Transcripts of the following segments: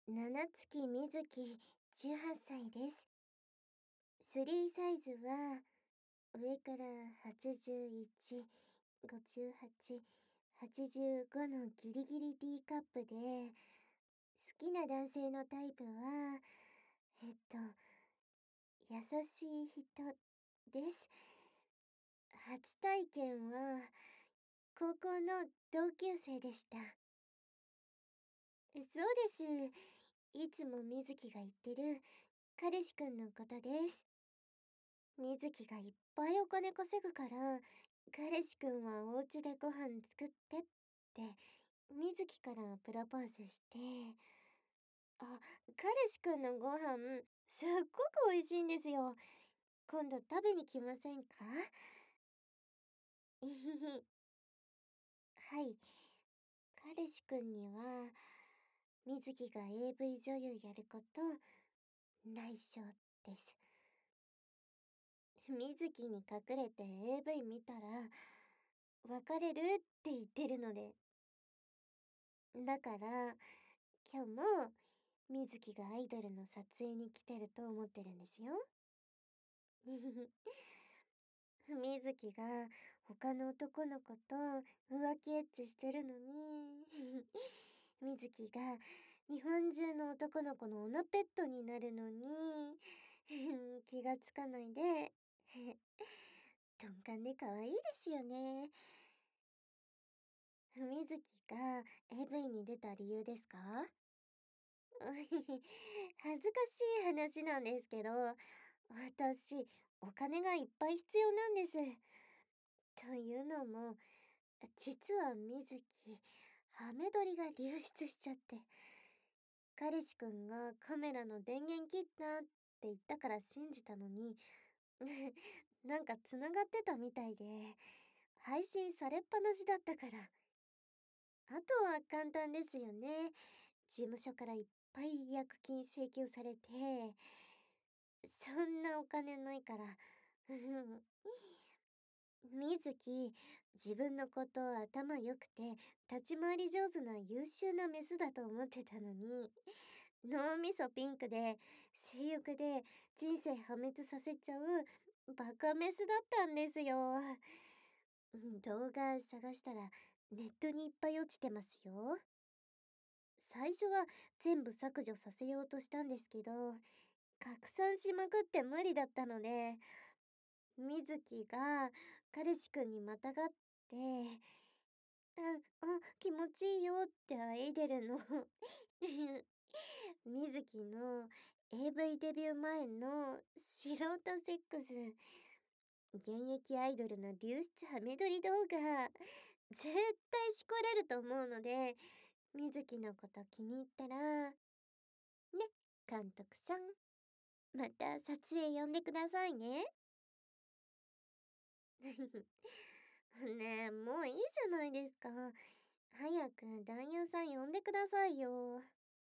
七月みずき、18歳です。スリーサイズは、上から81、58、85のギリギリ D カップで、好きな男性のタイプは、優しい人です。初体験は、高校の同級生でした。そうです。いつもみずきが言ってる彼氏くんのことです。みずきがいっぱいお金稼ぐから、彼氏くんはお家でご飯作ってって、みずきからプロポーズして、あ、彼氏くんのご飯、すっごく美味しいんですよ。今度食べに来ませんか？いひひ。はい。彼氏くんには、みずきが AV 女優やること、内緒です。みずきに隠れて AV 見たら、別れるって言ってるので。だから、今日も、みずきがアイドルの撮影に来てると思ってるんですよ。みずきが他の男の子と浮気エッチしてるのに、みずきが日本中の男の子のオナペットになるのに、気がつかないで、鈍感で可愛いですよね。みずきが AV に出た理由ですか？恥ずかしい話なんですけど、私、お金がいっぱい必要なんです。というのも、実はみずき、ハメ撮りが流出しちゃって、彼氏くんがカメラの電源切ったって言ったから信じたのに、なんか繋がってたみたいで、配信されっぱなしだったから。あとは簡単ですよね。事務所からいっぱい違約金請求されて、そんなお金ないから。みずき、自分のこと頭良くて、立ち回り上手な優秀なメスだと思ってたのに、脳みそピンクで、性欲で人生破滅させちゃうバカメスだったんですよ。動画探したらネットにいっぱい落ちてますよ。最初は全部削除させようとしたんですけど、拡散しまくって無理だったので、みずきが彼氏くんにまたがって、気持ちいいよって喘いでるの。みずきの AV デビュー前の素人セックス。現役アイドルの流出ハメ撮り動画。絶対しこれると思うので、みずきのこと気に入ったら、ね、監督さん。また撮影呼んでくださいね。ねえ、もういいじゃないですか。早く男優さん呼んでくださいよ。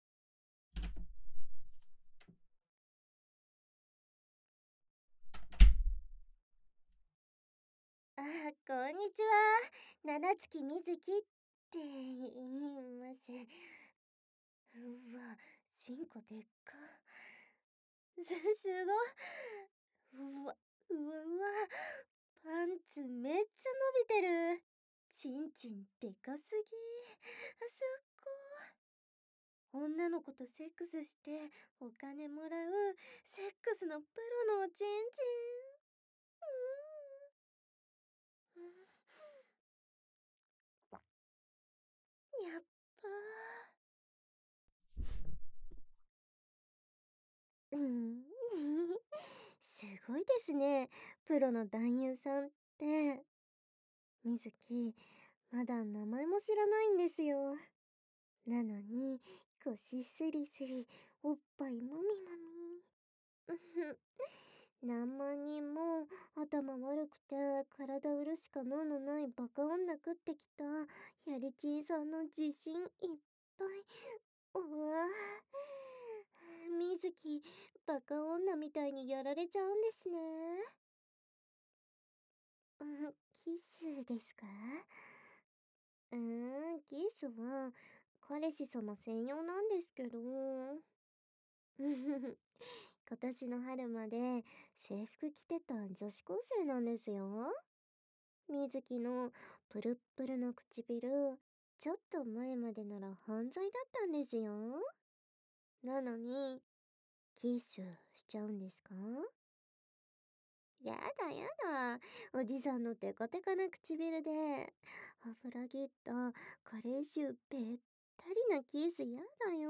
こんにちは。七月みずきって言います。うわ、チンコでっか。すごい。うわ、うわうわ。パンツめっちゃ伸びてる。ちんちんでかすぎ。すっごい。女の子とセックスしてお金もらうセックスのプロのおちんちん。うん、やっばー。すごいですね。プロの男優さんって。みずき、まだ名前も知らないんですよ。なのに、腰スリスリ、おっぱいもみもみ。うふ。何万人も頭悪くて体売るしか能のないバカ女食ってきたやりちんさんの自信いっぱい。うわぁ。みずき、バカ女みたいにやられちゃうんですね。キスですか？キスは彼氏様専用なんですけど。今年の春まで制服着てた女子高生なんですよ。水木のプルップルの唇、ちょっと前までなら犯罪だったんですよ。なのに、キスしちゃうんですか？やだやだ。おじさんのテカテカな唇で、油ぎったカレー臭べったりなキスやだよ。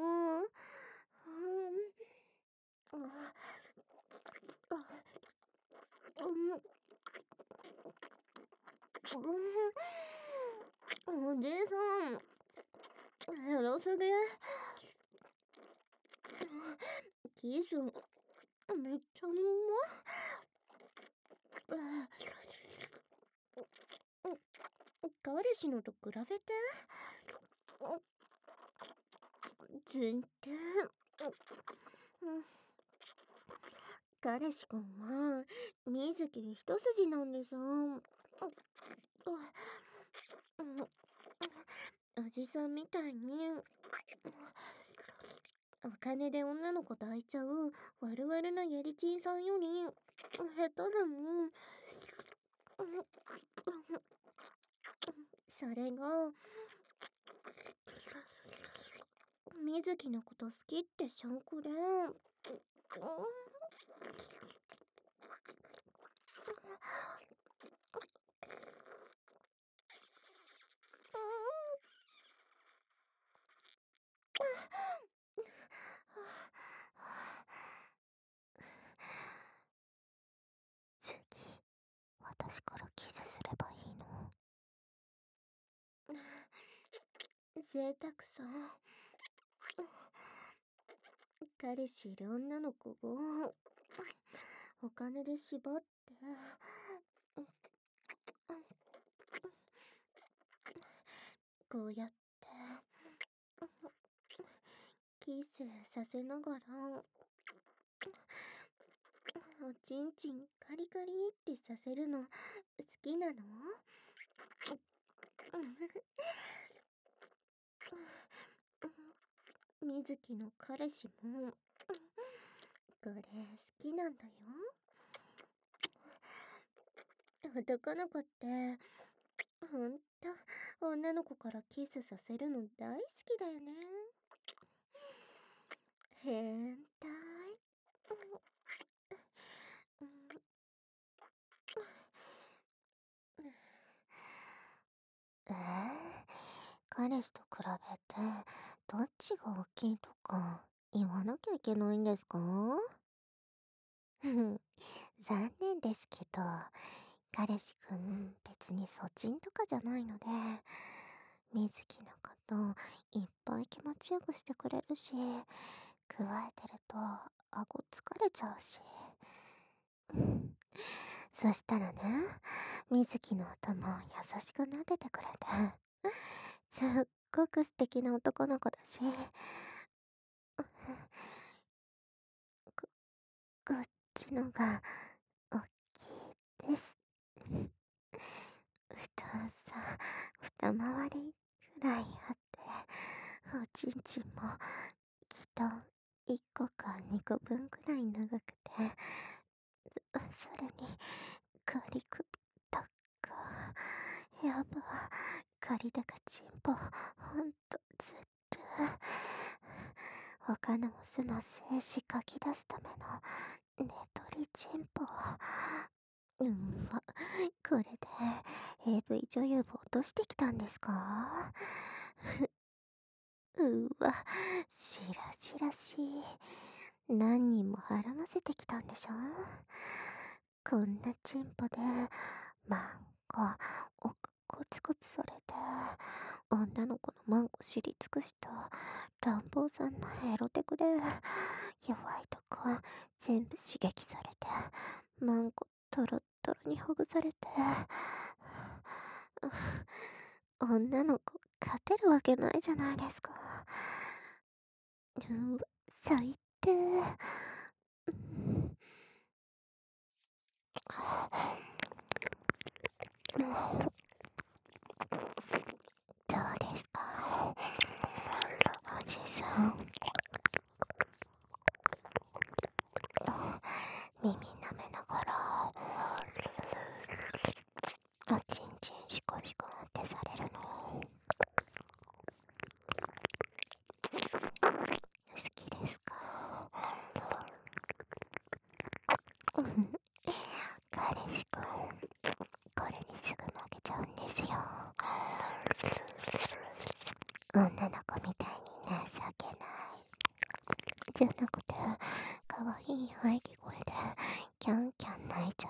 ああ、うんおじさん、エロすぎ。キス、めっちゃうま。彼氏のと比べて全然。彼氏くんは水木一筋なんでさ。おじさんみたいにお金で女の子抱いちゃう悪々なやりちんさんより下手だもん。それが水木のこと好きって証拠で。次、私からキスすればいいの？贅沢さ。彼氏いる女の子をお金で縛ってこうやってキスさせながらおちんちんカリカリってさせるの好きなの？水木の彼氏もこれ好きなんだよ。男の子ってほんと女の子からキスさせるの大好きだよね。変態。彼氏と比べてどっちが大きいとか言わなきゃいけないんですか？残念ですけど、彼氏くん別にそちんとかじゃないので、水木のこといっぱい気持ちよくしてくれるし、加えてると顎疲れちゃうし。そしたらね、水木の頭を優しく撫でてくれて、すっごく素敵な男の子だし、こ、こっちのが大きいです。太さ、二回りくらいあって、おちんちんもきっと1個か2個分くらい長くて、それにカリ首とか、やば、カリだかチンポ、ほんとずる。他のオスの精子かき出すための寝取りチンポ。うんわ、これで AV 女優を落としてきたんですか？うわ、しらじらしい。何人もはらませてきたんでしょ？こんなチンポで、マンコ、奥コツコツされて、女の子のマンコ知り尽くした乱暴さんのエロテクで、弱いとこ全部刺激されて、マンコトロットロにほぐされて、女の子勝てるわけないじゃないですか。最低。どうですか？ 女の子みたいに情けない。じゃなくて、可愛い喘ぎ声で、キャンキャン泣いちゃって。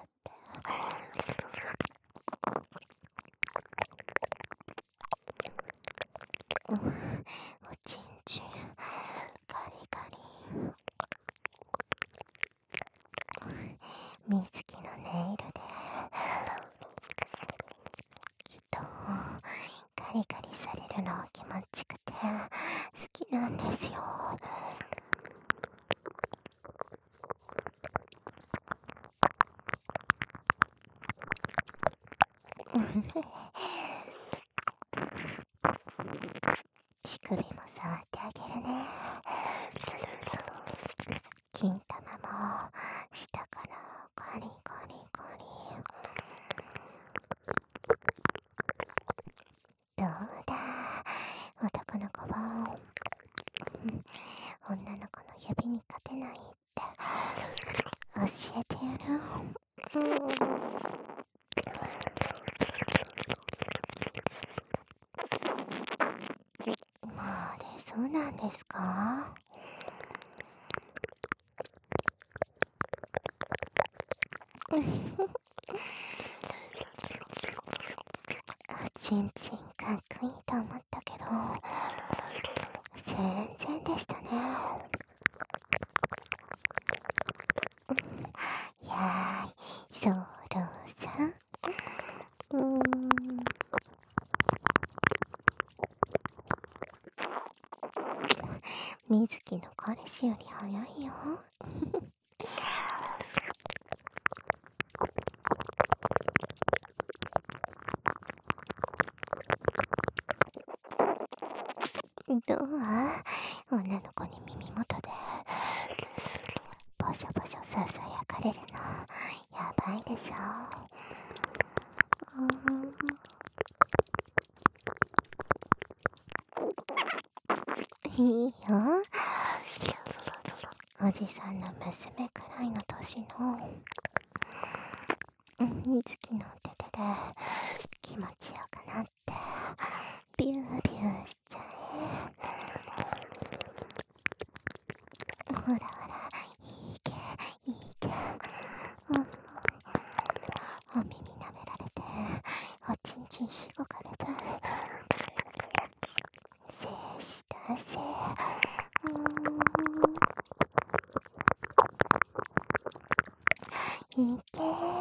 うん、おちんちん、ガリガリ。みずきのネイルで、人をガリガリされるの気持ちくて、好きなんですよ。乳首も触ってあげるね。金玉も下からガリガリガリ。どうだ、男の子は、女の子の指に勝てないって教えてやる。まあで、そうなんですか？ちんちんかっこいいと思ったけど、全然でしたね。やーい、そろさん。みずきの彼氏より早いよ。どう？女の子に耳元でボシャボシャささやかれるのやばいでしょ。いいよ。おじさんの娘くらいの年のみずきの手で気持ちよくなってビュービューしちゃえ。ほらほら、いいけいいけ。お耳舐められて、おちんちんしごかれて、精子出せ。いけ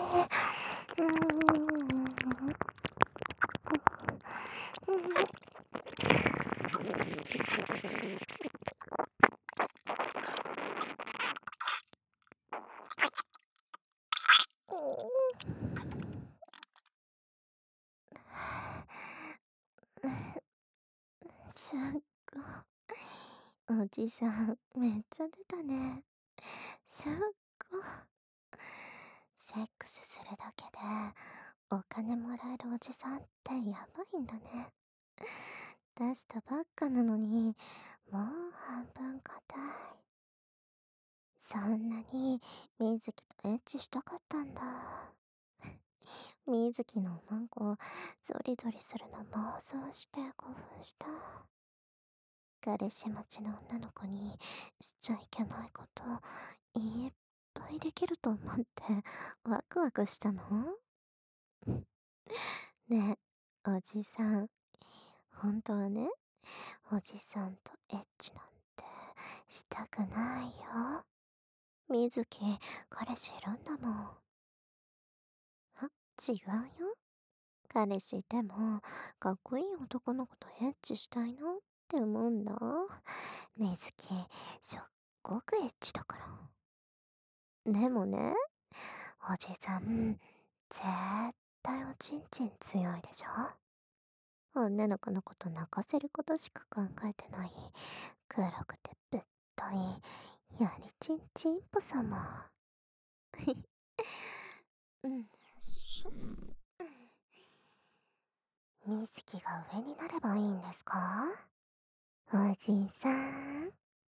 すっごい。おじさん、めっちゃ出たね。すっごい。セックスするだけで、お金もらえるおじさんってやばいんだね。出したばっかなのに、もう半分硬い。そんなに、みずきとエッチしたかったんだ。みずきのおまんこ、ゾリゾリするの妄想して興奮した。彼氏持ちの女の子にしちゃいけないこといっぱいできると思ってワクワクしたの。ねえ、おじさん。本当はね、おじさんとエッチなんてしたくないよ。みずき、彼氏いるんだもん。違うよ。彼氏いても、かっこいい男の子とエッチしたいなって思うんだ。みずき、すっごくエッチだから。でもね、おじさん、絶対おちんちん強いでしょ。女の子のこと泣かせることしか考えてない。黒くてぶっとい、やりちんちんぽ様。うん、しょ。みずきが上になればいいんですか？おじさん。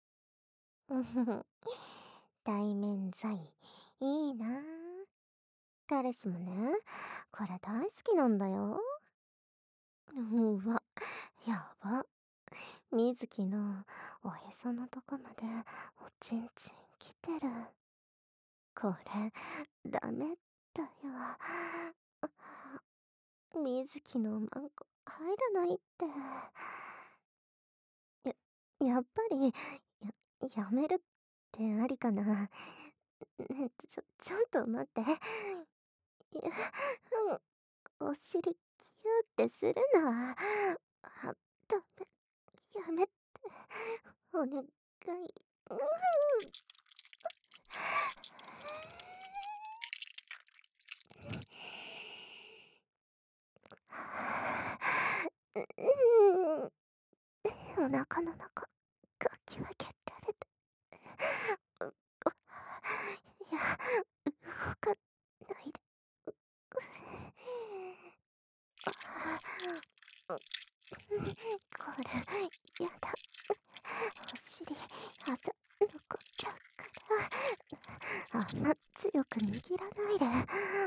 対面罪、いいなぁ。彼氏もね、これ大好きなんだよ。うわ、やば。 水木のおへそのとこまでおちんちん来てる。これ、ダメだよ。水木のマンコ入らないって。やっぱり、やめるってありかな。ね、ちょっと待って。お尻キューってするな。ダメ、やめて。お願い。うん。お腹の中、かき分けられて。ういや、動かないで。これ、やだ。お尻、あざ、残っちゃうから。あんま強く握らないで。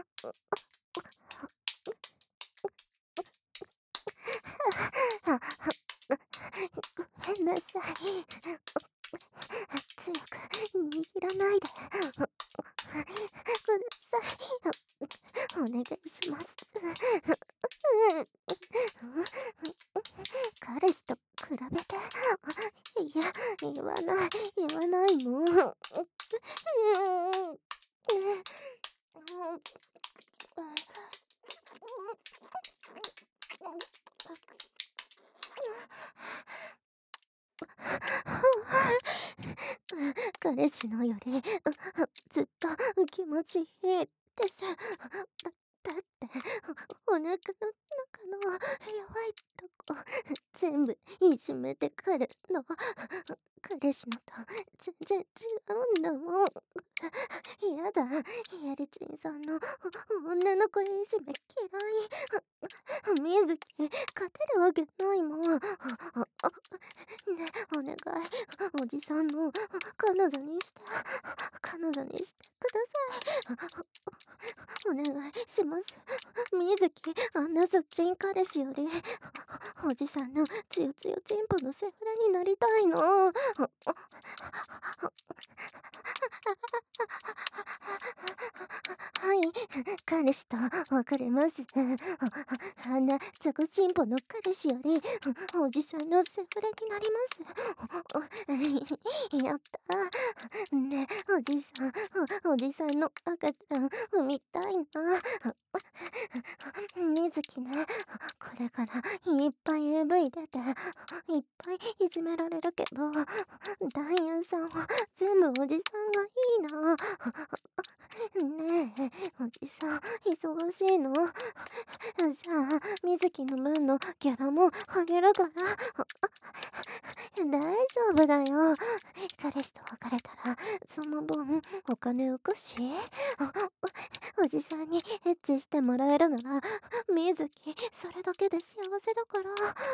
ごめんなさい。強く握らないで。ください。お願いします。彼氏と比べて。いや、言わないもん。彼氏のよりずっと気持ちいいです。だってお腹の中の弱いとこ全部いじめてくるの。彼氏のと全然違うんだもん。やだ、やりちんさんの女の子いじめ嫌い。水木、勝てるわけないもん。ね、お願い、おじさんの彼女にしてください。お願いします。水木、あんなそっちん彼氏より、おじさんのつよつよちんぽのセフレになりたいの。はい、彼氏と別れます。あんなザコチンポの彼氏より、おじさんのセフレになります。やったー。ね、おじさんの赤ちゃん産みたいな。水木ね、これからいっぱい AV 出て、いっぱいいじめられるけど、男優さんは全部おじさんがいいな。ねえ、おじさん、忙しいの？じゃあ、水木の分のギャラもあげるから。大丈夫だよ。彼氏と別れたら、その分、お金浮くし。おじさんにエッチしてもらえるなら、水木、それだけで幸せだから。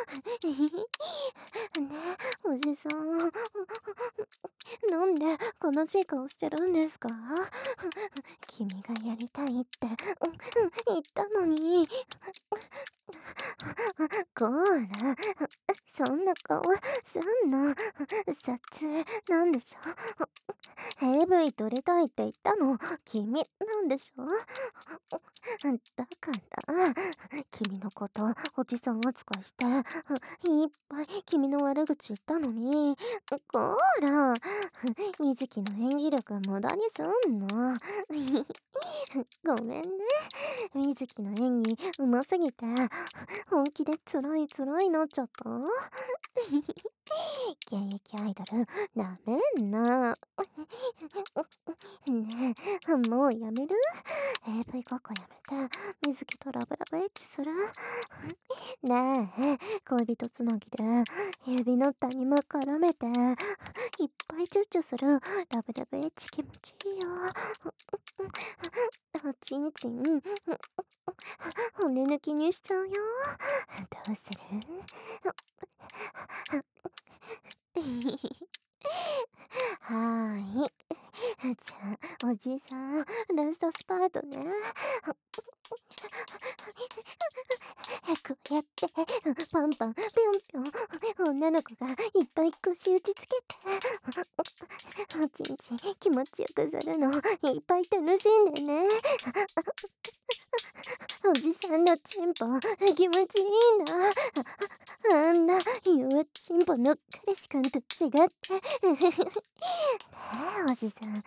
ねえ、おじさん。なんで悲しい顔してるんですか？君がやりたいって、言ったのに。こーら、そんな顔すんな。撮影なんでしょ？ AV 撮りたいって言ったの君なんでしょ？だから君のことおじさん扱いしていっぱい君の悪口言ったのに、こーら、水木の演技力無駄にすんの。ごめんね、水木の演技うますぎて本気で辛いなっちゃった。現役アイドルなめんな。ねえ、もうやめる？ AV ごっこやめて水木とラブラブエッチする？ねえ、恋人つなぎで指の谷間絡めていっぱいチュッチュするラブラブエッチ気持ちいいよ。おちんちん骨抜きにしちゃうよ。どうする？はーい。じゃあ、おじさん、ラストスパートね。こうやって、パンパン、ぴょんぴょん、お女の子がいっぱい腰打ちつけて、おちんちん気持ちよくするのいっぱい楽しんでね。おじさんのチンポ気持ちいいな。あんな弱チンポの彼氏感と違って。ねえおじさん。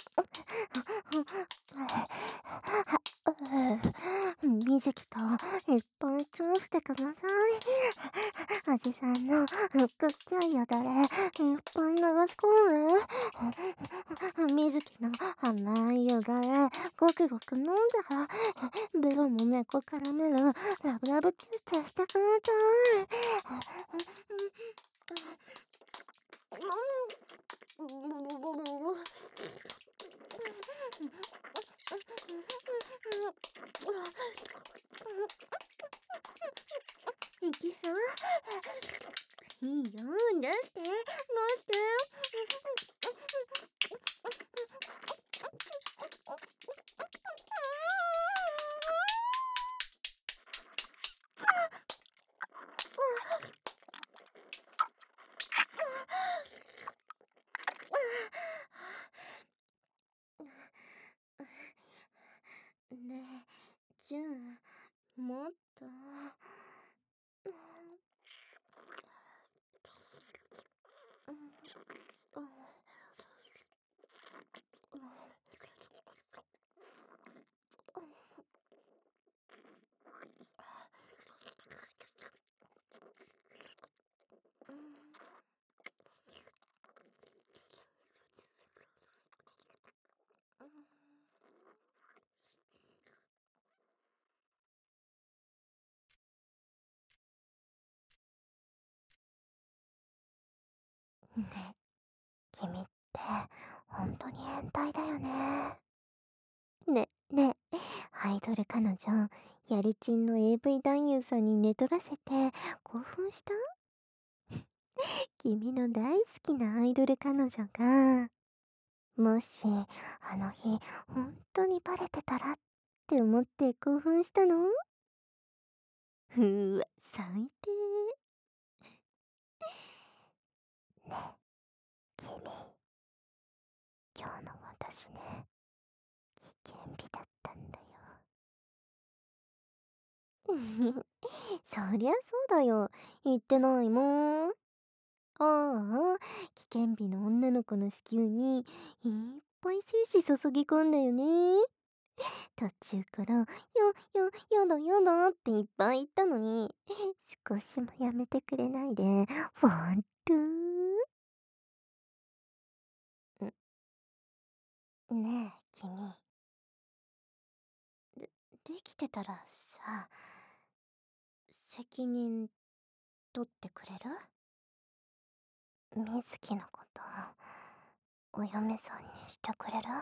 水木といっぱいチューしてください。おじさんのくっちゃいよだれいっぱい流し込む。水木の甘いよだれごくごく飲んだらベロも猫絡めるラブラブキューテしてください。いきそういいよ出して出して。ねえ、じゃあ、もっと。ねえ、君って本当に変態だよね。ね、ねえ、アイドル彼女、やりちんの AV 男優さんに寝取らせて興奮した？君の大好きなアイドル彼女が、もし、あの日、本当にバレてたらって思って興奮したの？うわ、最低。ねえ、君、今日の私ね、危険日だったんだよ。そりゃそうだよ。言ってないもん。ああ、危険日の女の子の子宮にいっぱい精子注ぎ込んだよね。途中からやだやだっていっぱい言ったのに、少しもやめてくれないで、ほんと？ねえ、君。できてたらさ、責任取ってくれる？水木のこと、お嫁さんにしてくれる？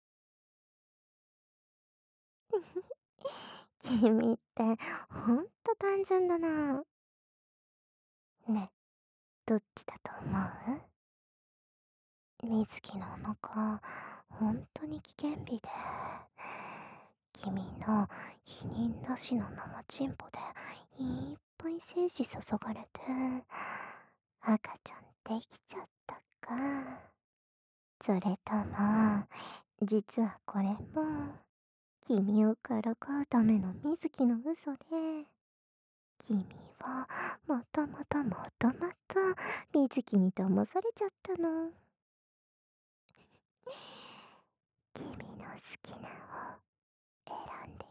君ってほんと単純だな。ね、どっちだと思う？水木のお腹、ほんとに危険日で、君の否認なしの生チンポでいっぱい精子注がれて、赤ちゃんできちゃったか。それとも、実はこれも、君をからかうための水木の嘘で、君はまたまたまたまた水木に騙されちゃったの。君の好きなを選んで